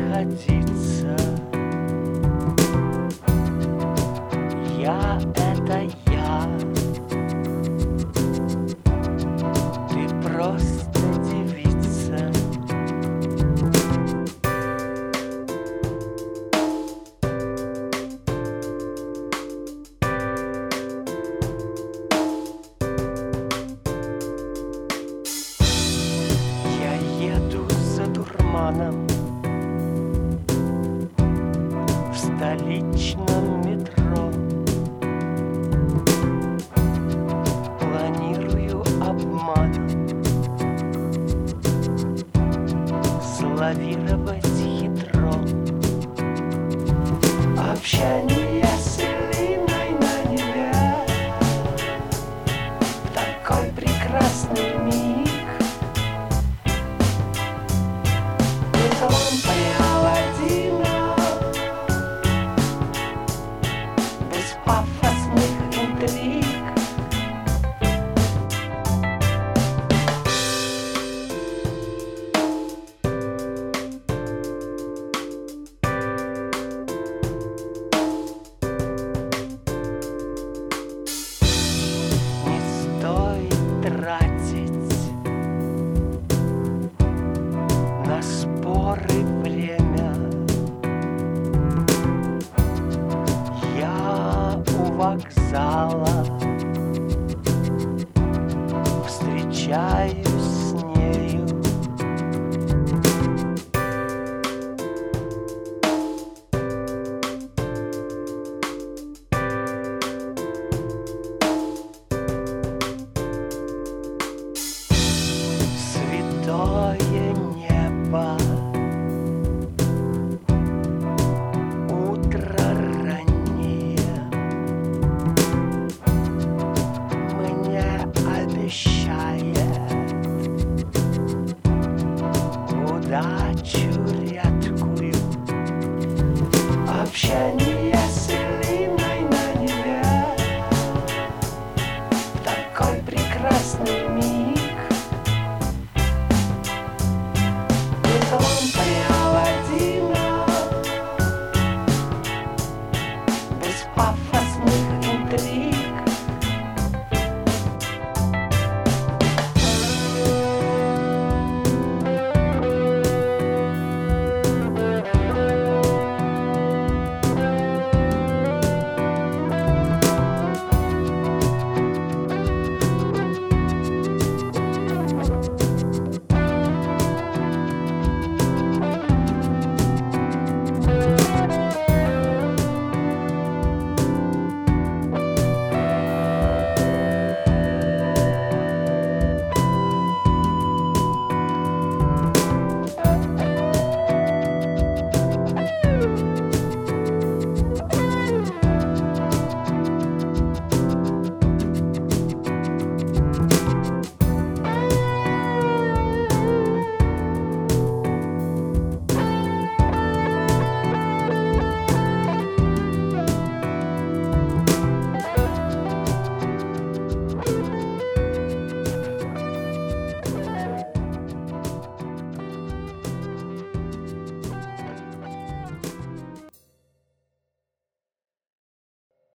годится. Я — это я. Ты просто девица. Я еду за дурманом в столичном метро. Планирую обманом славировать хитро. Общение с Элиной на небе, такой прекрасный миг. Бетон Палладино, без пафосных интриг. Не стоит тратить на споры время. Я у вокзала встречаюсь с нею. Святое небо, утро раннее мне обещает удачу редкую. Общение